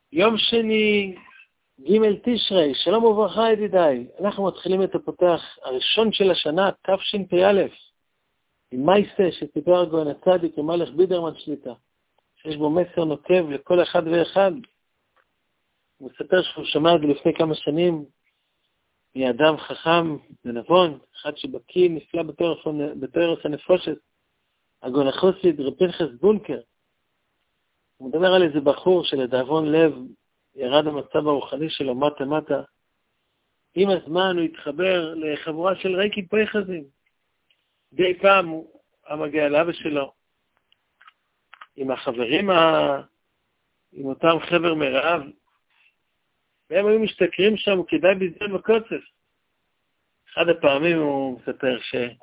יום שני, ג' תשרי, שלום וברכה ידידיי. אנחנו מתחילים את הפותח הראשון של השנה, תשפ"א, עם מייסה שסיפר הגאון הצדיק, עם מלך בידרמן שליטה, שיש בו מסר נוקב לכל אחד ואחד. הוא מספר שהוא שמע את זה לפני כמה שנים, מאדם חכם ונבון, אחד שבקיא נפלא בתורס הנפושת, הגאון החסיד רב פנחס בונקר. הוא מדבר על איזה בחור שלדאבון לב ירד המצב הרוחני שלו מטה. עם הזמן הוא התחבר לחבורה של רייקי פייחזים. די פעם הוא מגיע לאבא שלו עם החברים, עם אותם חבר מרעב, והם היו משתכרים שם כדאי בזמן בקוצף. אחד הפעמים הוא מספר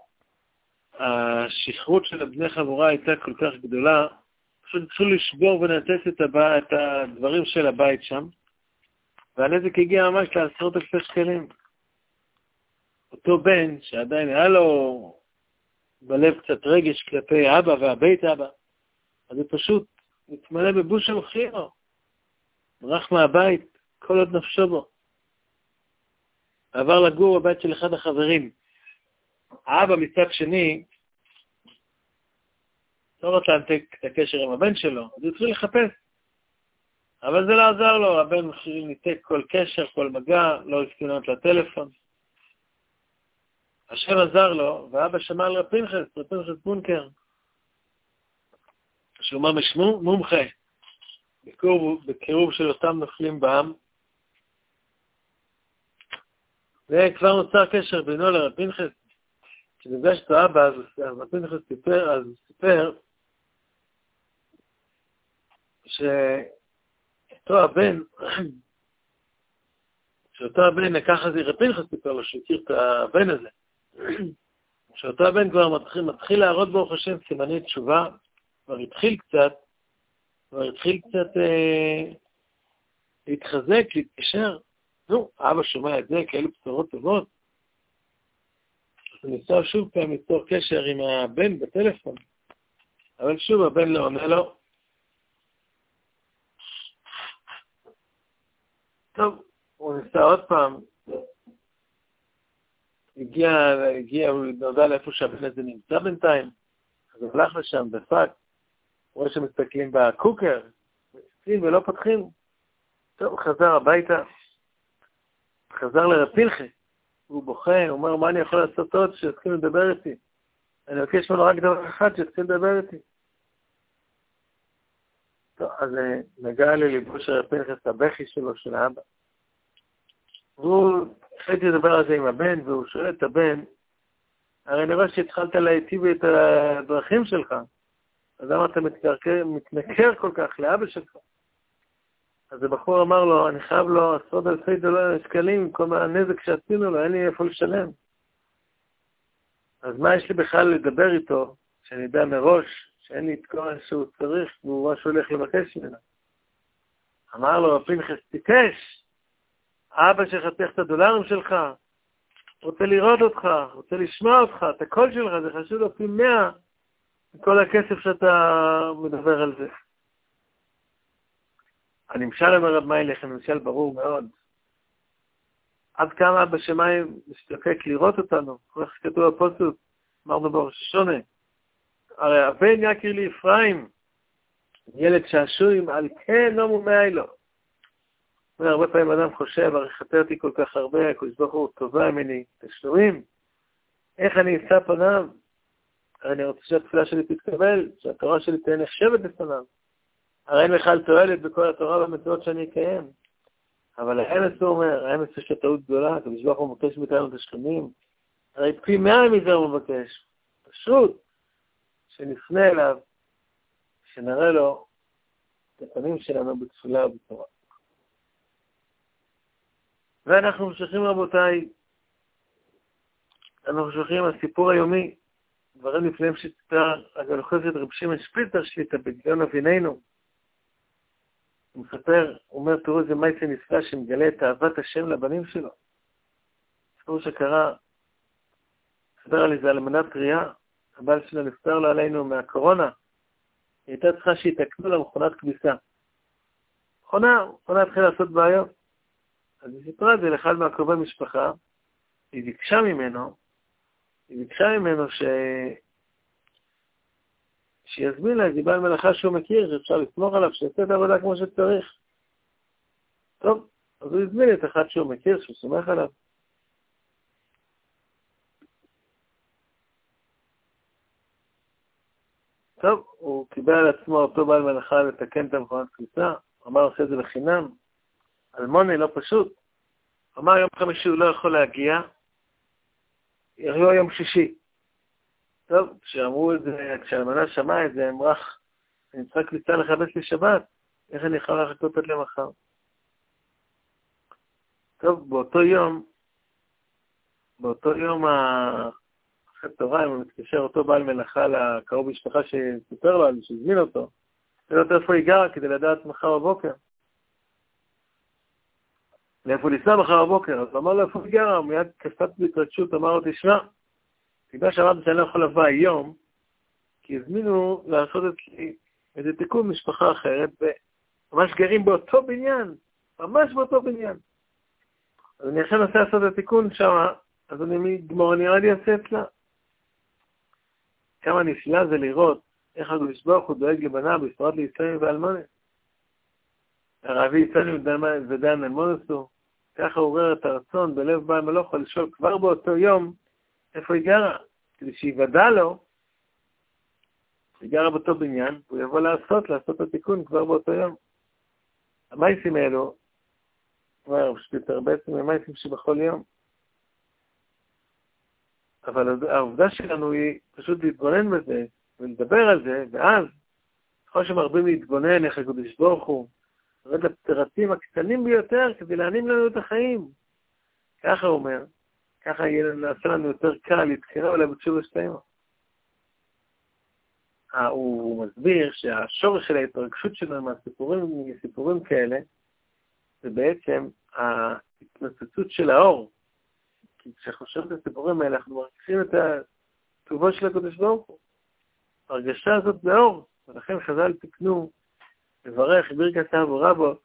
שהשכרות של הבני חבורה הייתה כל כך גדולה, פשוט התחילו לשבור ולנתס את הדברים של הבית שם, והנזק הגיע ממש לעשרות אלפי שקלים. אותו בן, שעדיין היה לו בלב קצת רגש כלפי אבא והבית אבא, אז הוא פשוט מתמלא בבושה וחירו, ברח מהבית, כל עוד נפשו בו. עבר לגור בבית של אחד החברים. האבא מצד שני, לא רוצה להנתק את הקשר עם הבן שלו, אז הוא התחיל לחפש. אבל זה לא עזר לו, הבן ניתק כל קשר, כל מגע, לא הסכים לענות לטלפון. השם עזר לו, ואבא שמע על רב פנחס בונקר, שהוא אומר משמו מומחה, בקירוב של אותם נופלים בעם, וכבר נוצר קשר בינו לרב פנחס. כשנפגש את האבא, אז רב פנחס סיפר שאותו הבן, ככה זה רב פנחס סיפר לו, שהכיר את הבן הזה, שאותו הבן כבר מתחיל להראות ברוך השם סימני תשובה, כבר התחיל קצת להתחזק, להתקשר. אבא שומע את זה, כאלו בשורות טובות. אז הוא ניסה שוב פעם ליצור קשר עם הבן בטלפון, אבל שוב הבן לא עונה לו. טוב, הוא ניסה עוד פעם, הוא נודע לאיפה שהבן הזה נמצא בינתיים, אז הוא הלך לשם, דפק, רואה שמסתכלים בקוקר, מסתכלים ולא פתחים. טוב, חזר הביתה, חזר לרב פנחס, הוא בוכה, הוא אומר, מה אני יכול לעשות עוד שיתחיל לדבר איתי? אני מבקש ממנו רק דבר אחד, שיתחיל לדבר איתי. טוב, אז נגע לליבו של רב פנחס, הבכי שלו, של האבא. והוא התחיל לדבר על זה עם הבן, והוא שואל את הבן, הרי אני רואה שהתחלת להיטיב את הדרכים שלך, אז למה אתה מתנכר כל כך לאבא שלך? אז הבחור אמר לו, אני חייב לו עשרות אלפי שקלים עם כל הנזק שעשינו לו, אין לי איפה לשלם. אז מה יש לי בכלל לדבר איתו, שאני יודע מראש, שאין לי את כל מה שהוא צריך, והוא מה שהולך לבקש ממנו. אמר לו, רב פנחס, תיקש, אבא שחתך את הדולרים שלך, רוצה לראות אותך, רוצה לשמוע אותך, את הקול שלך, זה חשוב לו פי 100, כל הכסף שאתה מדבר על זה. הנמשל אומר רב מיילך, הנמשל ברור מאוד. עד כמה אבא שמיים משתוקק לראות אותנו, כמו שכתוב בפוסוק, אמרנו בראש השונה. הרי הבן יקיר לי אפרים, ילד שעשועים, על כן לא מומי לו. הרבה פעמים אדם חושב, הרי חתרתי כל כך הרבה, הקדוש ברוך הוא טובה ממני, תשלומים, איך אני אשא פניו? הרי אני רוצה שהתפילה שלי תתקבל, שהתורה שלי תהיה נחשבת לפניו. הרי אין בכלל תועלת בכל התורה והמצוות שאני אקיים. אבל האמס הוא אומר, האמס יש טעות גדולה, הקדוש ברוך הוא מבקש מאיתנו תשלומים. הרי פי 100 מזה הוא מבקש. פשוט, שנפנה אליו, שנראה לו את הפנים שלנו בתפילה ובתורה. ואנחנו ממשיכים רבותיי, אנחנו ממשיכים הסיפור היומי, דברים נפלאים שסיפר הגאון החסיד רב שמעון שפיצר שליט"א בגאון אבינינו. הוא מספר, הוא אומר, תראו איזה מייסה נפלא שמגלה את אהבת השם לבנים שלו. סיפור שקרה, מספר על איזה אלמנה טריה, הבעל שלה נפטר לו עלינו מהקורונה, היא הייתה צריכה שיתקנו לה מכונת כביסה. חונה התחיל לעשות בעיות. אז היא סיפרה את זה לאחד מהקרובי משפחה, היא ביקשה ממנו שיזמין לה איזה בעל מלאכה שהוא מכיר, שאפשר לסמוך עליו, שיעשה את העבודה כמו שצריך. טוב, אז הוא הזמין את אחד שהוא מכיר, שהוא סומך עליו. טוב, הוא קיבל על עצמו אותו בעל מלאכה לתקן את המכונת כביסה, אמר עושה את זה לחינם, אלמוני לא פשוט. אמר יום חמישי הוא לא יכול להגיע, יביאו יום שישי. טוב, כשאמרו את זה, כשהאלמנה שמעה את זה, אמרה, אני צריכה כביסה לחבש לי שבת, איך אני יכולה לחכות עד למחר? טוב, באותו יום אחרי תורה, הוא מתקשר אותו בעל מלאכה לקרוב משפחה שסיפר לו, שהזמין אותו, ולא איפה היא גרה כדי לדעת מחר בבוקר. לאיפה ניסה מחר בבוקר, אז הוא אמר לו איפה היא גרה, הוא מיד קפץ בהתרגשות, אמר לו תשמע, בגלל שאמרתי שאני לא יכול לבוא היום, כי הזמינו לעשות איזה תיקון משפחה אחרת, וממש גרים באותו בניין, ממש באותו בניין. אז אני עכשיו אנסה לעשות את התיקון שם, אז אני נראה לי אעשה אצלה. כמה נפלא זה לראות איך הקדוש ברוך הוא דואג לבניו, בפרט לישראל ואלמוני. הרבי יצאנו ודן אלמונוסו, ככה הוא עורר את הרצון בלב בעל מלאכה לשאול כבר באותו יום איפה היא גרה, כדי שיוודע לו, היא גרה באותו בניין, הוא יבוא לעשות את התיקון כבר באותו יום. המייסים האלו, כבר שפיטר בעצם המייסים שבכל יום. אבל העובדה שלנו היא פשוט להתבונן בזה, ולדבר על זה, ואז, ככל שמרבים להתבונן איך הקדוש ברוך הוא, רד לפרטים הקטנים ביותר כדי להענים לנו את החיים. ככה הוא אומר, ככה נעשה לנו יותר קל להתחילה אולי בתשובה שתימה. הוא מסביר שהשורש של ההתרגשות שלנו מסיפורים כאלה, זה בעצם ההתנצצות של האור. כי כשאנחנו חושבים את הסיפורים האלה, אנחנו מרגישים את הטובו של הקדוש ברוך הוא. ההרגשה הזאת זה אור, ולכן חז"ל תקנו לברך ברכת אבו רבו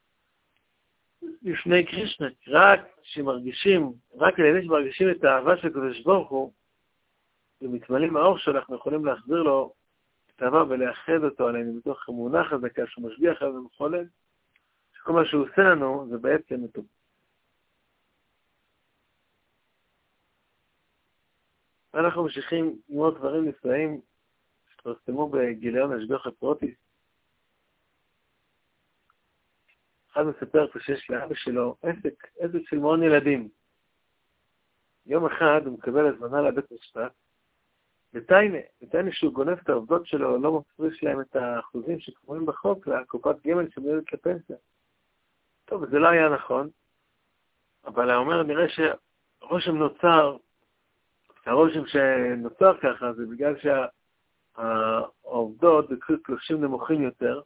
לפני קרישנה, רק על ידי שמרגישים את האהבה של הקדוש ברוך הוא, ומתמלאים האור שלו, אנחנו יכולים להחזיר לו את האהבה ולאחד אותו עלינו בתוך אמונה חזקה שהוא משגיח עלינו ומחולל, שכל מה שהוא עושה לנו זה בעצם אותו. ואנחנו ממשיכים ללמוד דברים נפלאים שתפרסמו בגיליון השגוח הפרוטיס. אחד מספר פה שיש לאבא שלו עסק של מעון ילדים. יום אחד הוא מקבל הזמנה לבית משפט, בטיינה שהוא גונב את העובדות שלו, לא מפריש להם את האחוזים שקבועים בחוק לקופת גמל שמיועדת לפנסיה. טוב, זה לא היה נכון, אבל הוא אומר, נראה שהרושם שנוצר ככה, זה בגלל שהעובדות בקחו תלושים נמוכים יותר,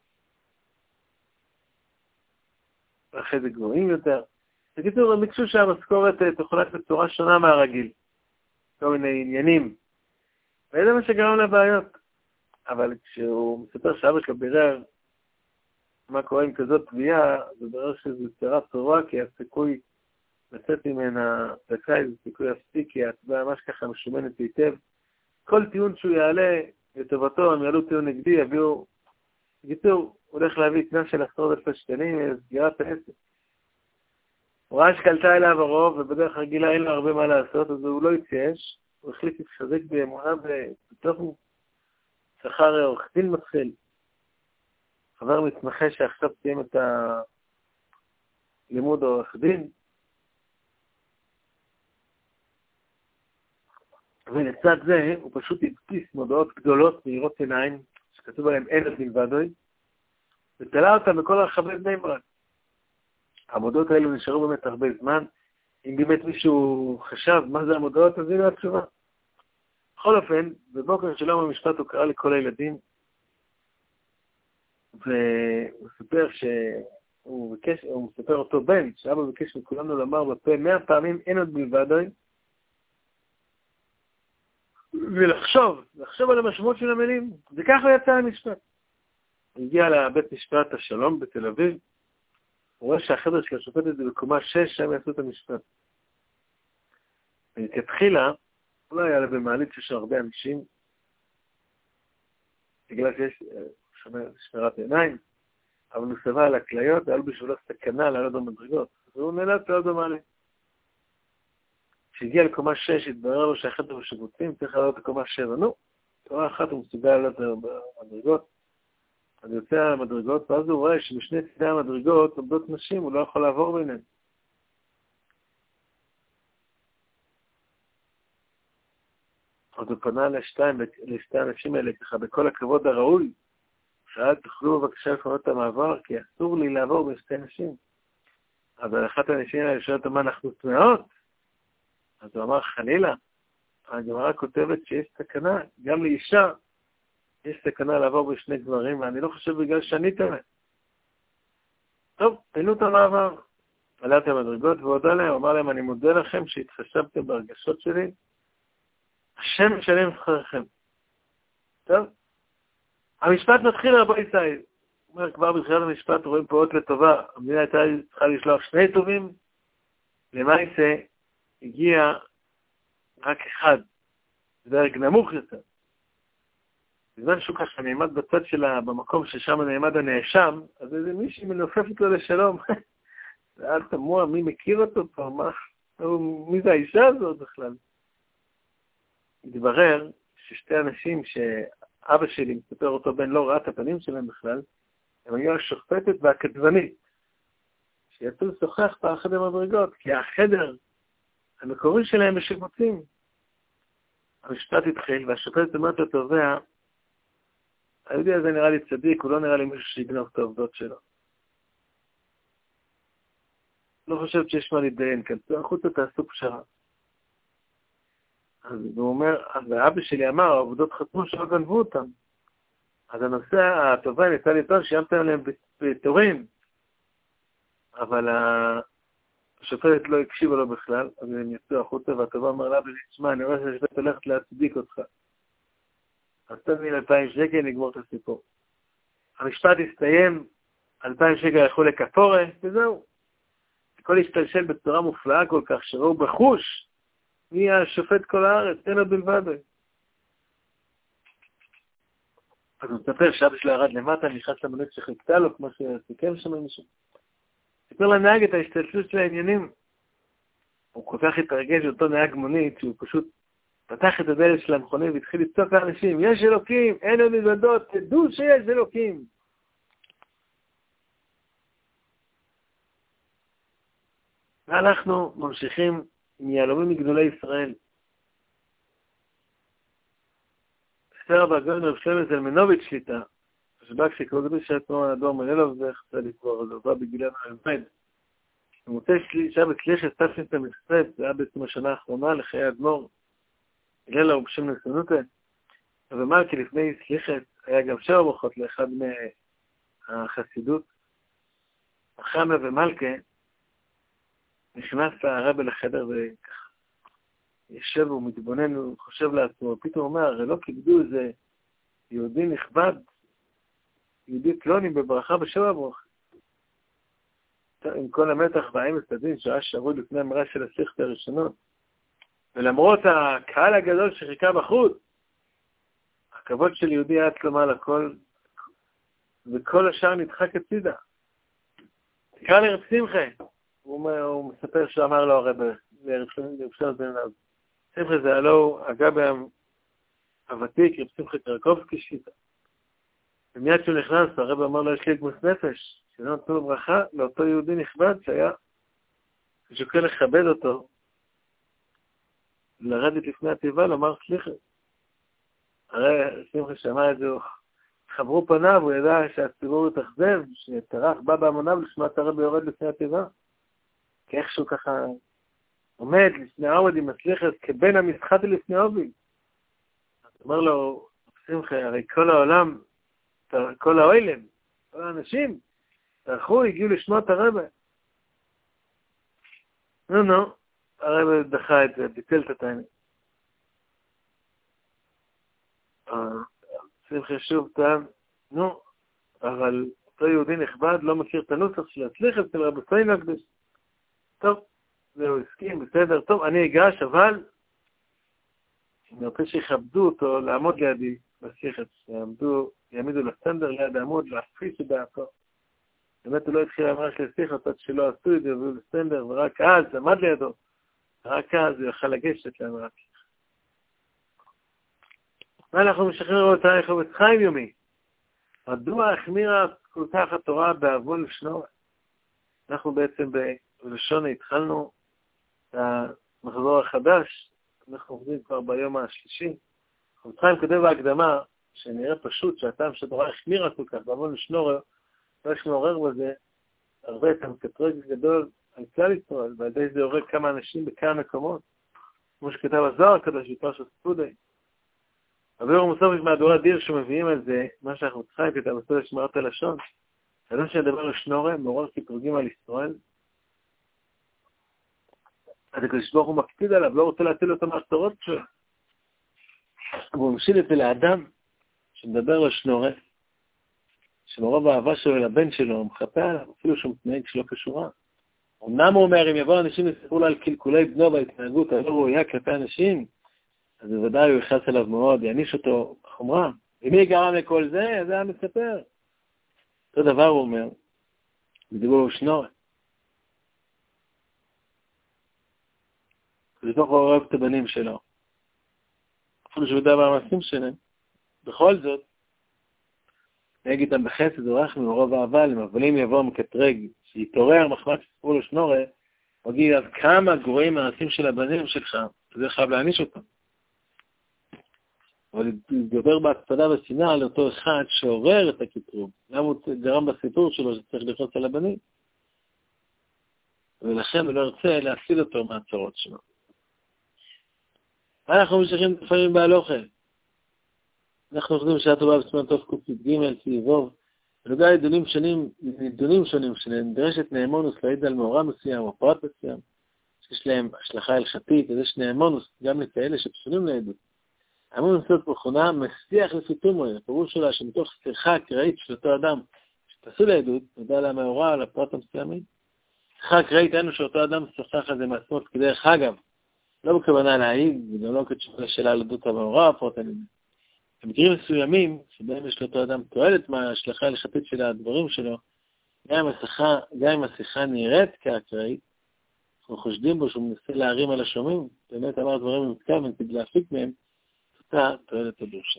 ואחרי זה גבוהים יותר. בקיצור, הם ביקשו שהמשכורת תחולק בצורה שונה מהרגיל. כל מיני עניינים. וזה מה שגרם לבעיות. אבל כשהוא מספר שאבא שלו בירר מה קורה עם כזאת תביעה, זה ברר שזו צרה צורה, כי הסיכוי לצאת ממנה זכאי, זה סיכוי אפסי, כי ההצבעה ממש ככה משומנת היטב. כל טיעון שהוא יעלה לטובתו, הם יעלו טיעון נגדי, יביאו... בקיצור, הוא הולך להביא תנאי של 10,000 שקלים, סגירת העסק. הוא ראה שקלטה אליו הרוב, ובדרך רגילה אין לו הרבה מה לעשות, אז הוא לא התייאש, הוא החליט להתחזק באמונה, ובתוך הוא שכר עורך דין מתחיל. חבר מתמחה שעכשיו סיים את הלימוד עורך דין, ולצד זה הוא פשוט הדפיס מודעות גדולות מהירות עיניים, שכתוב עליהם אין עוד מלבדוי, ותלה אותם בכל הרחבי בני ברק. המודעות האלו נשארו באמת הרבה זמן, אם באמת מישהו חשב מה זה המודעות, אז הנה התשובה. בכל אופן, בבוקר של יום המשפט הוא קרא לכל הילדים, והוא מספר אותו בן, שאבא ביקש מכולנו לומר בפה 100 פעמים אין עוד מלבדוי, ולחשוב על המשמעות של המילים, וככה יצא המשפט. הגיע לבית משפט השלום בתל אביב, הוא רואה שהחדר של השופטת זה בקומה 6, שם יעשו את המשפט. וכתחילה, הוא לא היה לה במעלית שיש הרבה אנשים, בגלל שיש שמירת עיניים, אבל הוא סבא על הכליות, היה לו בשבילו סכנה לעלות במדרגות, והוא נאלץ לעלות במעלית. כשהגיע לקומה 6, התברר לו שהחדר בשיבוצים, צריך לעלות לקומה 7. נו, תורה אחת הוא מסוגל לעלות במדרגות. אני יוצא על המדרגות, ואז הוא רואה שמשני צדי המדרגות עומדות נשים, הוא לא יכול לעבור ביניהם. אז הוא פנה לשתי האנשים האלה, ככה, בכל הכבוד הראוי, שאל, תוכלו בבקשה לפנות את המעבר, כי אסור לי לעבור בין שתי נשים. אבל אחת האנשים האלה שואלת מה אנחנו טמאות, אז הוא אמר, חלילה, הגמרא כותבת שיש סכנה, גם לאישה, יש סכנה לעבור בשני גברים, ואני לא חושב בגלל שאני טמא. טוב, פינו את המעבר. עלת המדרגות והודה להם, אמר להם, אני מודה לכם שהתחשבתם ברגשות שלי, השם משלם את שכרכם. טוב? המשפט מתחיל רבו ישראל. הוא אומר, כבר בתחילת המשפט רואים פה אות לטובה. המדינה הייתה צריכה לשלוח שני טובים, למעשה הגיע רק אחד, דרג נמוך יותר. בזמן שהוא ככה נעמד בצד שלה, במקום ששם נעמד הנאשם, אז איזה מישהי מנופפת לו לשלום. זה אל תמוה, מי מכיר אותו פה? מי זה האישה הזאת בכלל? התברר ששתי אנשים שאבא שלי מספר אותו בן לא ראה את הפנים שלהם בכלל, הם היו השופטת והכתבנית, שיצאו לשוחח באחד המדרגות, כי החדר המקורי שלהם בשיבוצים. המשפט התחיל, והשופטת אומרת לתובע, היהודי הזה נראה לי צדיק, הוא לא נראה לי מישהו שיגנוב את העובדות שלו. לא חושבת שיש מה להתדיין כאן, החוצה תעשו פשרה. אז הוא אומר, ואבא שלי אמר, העובדות חתמו שלא גנבו אותם. אז הנושא, התובע ניסה לטעון שימתם עליהם בתורים, אבל השופטת לא הקשיבה לו בכלל, אז הם יצאו החוצה, והתובע אמר לה, תשמע, אני רואה שהשופטת הולכת להצדיק אותך. אז תן לי 2,000 שקל, נגמור את הסיפור. המשפט הסתיים, 2,000 שקל הלכו לכפורה, וזהו. הכל השתלשל בצורה מופלאה כל כך, שראו בחוש, מי השופט כל הארץ, אין עוד בלבד. אז הוא מספר שאבא שלו ירד למטה, נכנס למונית שחיכתה לו, כמו שסיכם שם מישהו. סיפר לנהג את ההשתלשלות של העניינים. הוא כל כך התרגש אותו נהג מונית, שהוא פשוט פתח את הדלת של המכונית והתחיל לצעוק לאנשים, יש אלוקים, אין עוד מזוודות, תדעו שיש אלוקים. ואנחנו ממשיכים עם יהלומים מגדולי ישראל. ספר בגאון רב שלמה זלמנוביץ' שליטה, השב"כ שקראו גדול שעצמו הדור מנלוב, זה חצה לקבור, זה עובר בגילנו העמד. במוצאי שבת שליחת תש"ט המסחת, זה היה בעצם השנה האחרונה לחיי אדמו"ר, הלל ובשם נסונותה, ומלכי לפני סליחת היה גם 7 ברכות לאחד מהחסידות. החמה ומלכה נכנס הרבי לחדר וככה יושב ומתבונן וחושב לעצמו, פתאום אומר, הרי לא כיבדו איזה יהודי נכבד, יהודי פלוני בברכה ב7 ברכות. עם כל המתח והאמץ הדין שהיה שרוד לפני המראה של הסליחת הראשונות, ולמרות הקהל הגדול שחיכה בחוץ, הכבוד של יהודי היה תלומה לכל, וכל השאר נדחק הצידה. תקרא לרב שמחה, הוא מספר שאמר לו הרב לרב בן אב. שמחה זה הלא הגבי הוותיק, רב שמחה קרקובסקי שיטה. ומיד שהוא נכנס, הרב אמר לו, יש לי גמוס נפש, שלא נתנו לו ברכה לאותו יהודי נכבד שהיה שוקל לכבד אותו, לרדת לפני התיבה, לומר סליחה. הרי שמחה שמע את זה, חברו פניו, הוא ידע שהציבור יתאכזב, שטרח בא בהמוניו לשמוע את הרבי יורד לפני התיבה. כי איכשהו ככה עומד לפני העובד עם הסליחת כבן המשחת לפני עובי. אז אומר לו, שמחה, הרי כל העולם, כל האוילם, כל האנשים, טרחו, הגיעו לשמוע את הרבי. נו, הרבי דחה את זה, ביטל את התעניין. שמחה שוב טען, נו, אבל אותו יהודי נכבד לא מכיר את הנוסח של הסליחה אצל רבי פיינקדוש. טוב, זהו, הסכים, בסדר, טוב, אני אגש, אבל אני רוצה שיכבדו אותו לעמוד לידי בסליחה, יעמידו לסטנדר ליד העמוד, להפיס את דעתו. באמת הוא לא התחיל להמרח לסליחה, עד שלא עשו את זה, והוא לסטנדר, ורק אז עמד לידו, רק אז הוא יוכל לגשת להמרח. ואנחנו משחרר אותה לחובץ חיים יומי. מדוע החמירה כל כך התורה בעוון לשנורא? אנחנו בעצם בלשון התחלנו את המחזור החדש, אנחנו עובדים כבר ביום השלישי. חובץ חיים כותב בהקדמה, שנראה פשוט שהטעם שהתורה החמירה כל כך בעוון לשנורא, לא יש מעורר בזה הרבה את המקטרג גדול על כלל ישראל, ועל ידי זה יורק כמה אנשים בכמה מקומות, כמו שכתב הזוהר הקדוש בפרשת ספודי. הביאור מוסף מהדורי הדיר שמביאים על זה, מה שאנחנו צריכים את המסורת שמירת הלשון, אדם שידבר לשנורא, מעורר קטרוגים על ישראל, אז הקדוש ברוך הוא מקפיד עליו, לא רוצה להטיל אותו מהסתרות שלו. הוא ממשיל את זה לאדם שמדבר לשנורא, שמרוב האהבה שלו לבן שלו, הוא מחפה עליו, אפילו שהוא מתנהג שלא קשורה. אמנם הוא אומר, אם יבוא אנשים יספרו לו על קלקולי בנו בהתנהגות הלא ראויה כלפי אנשים, אז בוודאי הוא יכעס עליו מאוד, יעניש אותו בחומרה. ומי גרם לכל זה? זה היה מספר. אותו דבר הוא אומר, בדיבור שנורא. ובתוך הוא אוהב את הבנים שלו. אפילו שהוא יודע במעשים שלהם. בכל זאת, נהג איתם בחסד ורחמים ורוב אהבה, אבל אם יבוא מקטרג, שיתעורר מחמת שספרו לו שנורא, הוא יגיד, אז כמה גרועים מעשים של הבנים שלך, זה חייב להעניש אותם. אבל להתגבר בהקפדה ושנאה על אותו אחד שעורר את הקטרוג. למה הוא גרם בסיפור שלו שצריך לחוץ על הבנים? ולכן הוא לא ירצה להפסיד אותו מהצרות שלו. אנחנו ממשיכים לפעמים בהלוכה. אנחנו חושבים שעה טובה בסימן טוב ק"ג סביבוב. בנוגע לדונים שונים שנדרשת נאמונוס להעיד על מאורע מסוים או פרט מסוים, שיש להם השלכה הלכתית, אז יש נאמונוס גם לכאלה שפסולים לעדות. האמונוס זאת מכונה מסיח לפי תומרי, הפירוש שלה שמתוך שיחה אקראית של אותו אדם שפסול לעדות, נודע לה מאורע על הפרט המסוימים. שיחה אקראית היינו שאותו אדם שוחח על זה מעצמו כדרך אגב, לא בכוונה להעיד, וגם לא כתשובה לשאלה על עדות המאורע הפרט הנדמה. במקרים מסוימים, שבהם יש לאותו אדם תועלת מההשלכה ההלכתית של הדברים שלו, גם אם השיחה נראית כאקראית, אנחנו חושדים בו שהוא מנסה להרים על השומעים, באמת אמר דברים במתכוון כדי להפיק מהם, אותה תועלת הדרושה.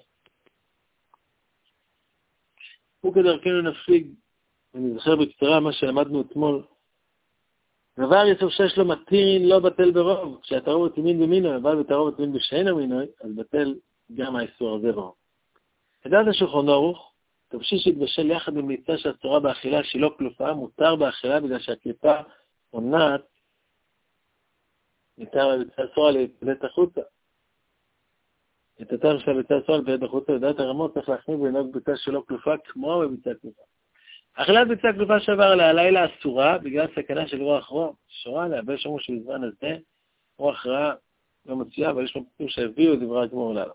וכדרכנו נפליג, אני זוכר בקצרה מה שלמדנו אתמול, דבר יסוף שיש לו מתירין לא בטל ברוב, כשהתערובת ימין במינו, אבל בתערובת ימין בשאין המינוי, אז בטל גם האיסור הזה ברוב. כדעת השולחן ערוך, תבשיש יתבשל יחד עם מיצה שהצורה באכילה שהיא לא כלופה, מותר באכילה בגלל שהקליפה עונת, ניתן בביצה אסורה להתפלט החוצה. את הטעם של הביצה אסורה להתפלט החוצה, לדעת הרמות צריך להכניס ולנהוג ביצה שלא כלופה כמו בביצה כלופה. אכילת ביצה כלופה שעבר עליה לילה אסורה בגלל סכנה של רוח רע. שורה עליה, ויש אמרו שבזמן הזה רוח רע לא מציעה, אבל יש מפתים שהביאו את דברי הגמור לעלה.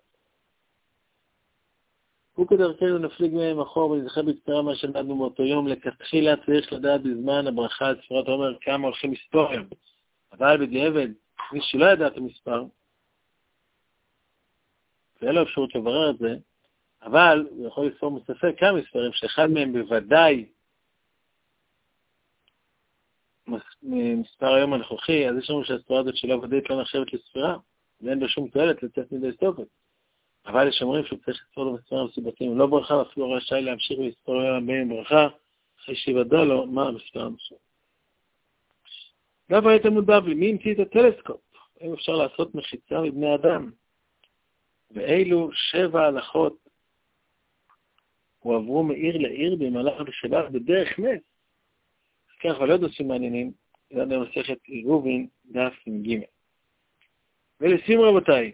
וכדרכנו נפליג מהם אחור ונזכר בקצרה מה שלמדנו מאותו יום, לכתחילה צריך לדעת בזמן הברכה על ספירת העומר כמה הולכים מספור היום. אבל בדיעבד, מי שלא ידע את המספר, ואין לו אפשרות לברר את זה, אבל הוא יכול לספור מספק כמה מספרים, שאחד מהם בוודאי מספר היום הנוכחי, אז יש לנו שהספירה הזאת שלא ודאית לא נחשבת לספירה, ואין בה שום תועלת לצאת מדי סופת. אבל יש אומרים שהוא צריך לספור לו מספרים מסובכים, לא ברכה, אפילו רשאי להמשיך ולספור יום הבאים ברכה, אחרי שיוודע לו מה המספר הנושא. דבר הייתם מודבלי, מי המציא את הטלסקופ? האם אפשר לעשות מחיצה מבני אדם? ואילו 7 הלכות הועברו מעיר לעיר במהלך השבת בדרך נס. כך, אבל עוד עושים מעניינים, זה במסכת עירובין דף עם ג'. ולסיום רבותיי,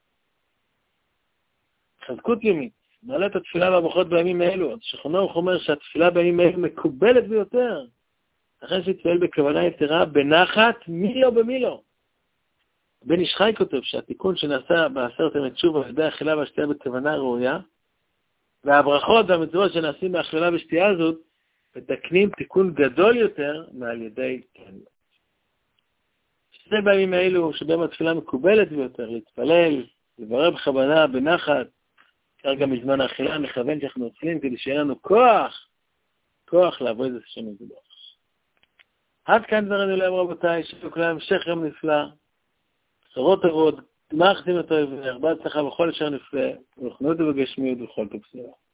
חזקות יומית, מעלה את התפילה והברכות בימים האלו, אז שולחן ערוך אומר שהתפילה בימים האלו מקובלת ביותר, לכן שיתפעל בכוונה יתרה בנחת מילו במילו. בן איש חי כותב שהתיקון שנעשה בעשרת ימי תשובה על ידי אכילה והשתייה בכוונה ראויה, והברכות והמצוות שנעשים באכילה ושתייה הזאת, מתקנים תיקון גדול יותר מעל ידי תעניות. שני בימים האלו שבהם התפילה מקובלת ביותר, להתפלל, לברר בכוונה, בנחת, כרגע מזמן האכילה, מכוון שאנחנו אוכלים כדי שיהיה לנו כוח לעבוד את השם יתברך. עד כאן דברנו להם רבותיי, שכולם המשך יום נפלא, בשורות טובות, גמר חתימת טובה, הרבה הצלחה בכל אשר נפלא, ברוחניות ובגשמיות ובכל טוב סביבה.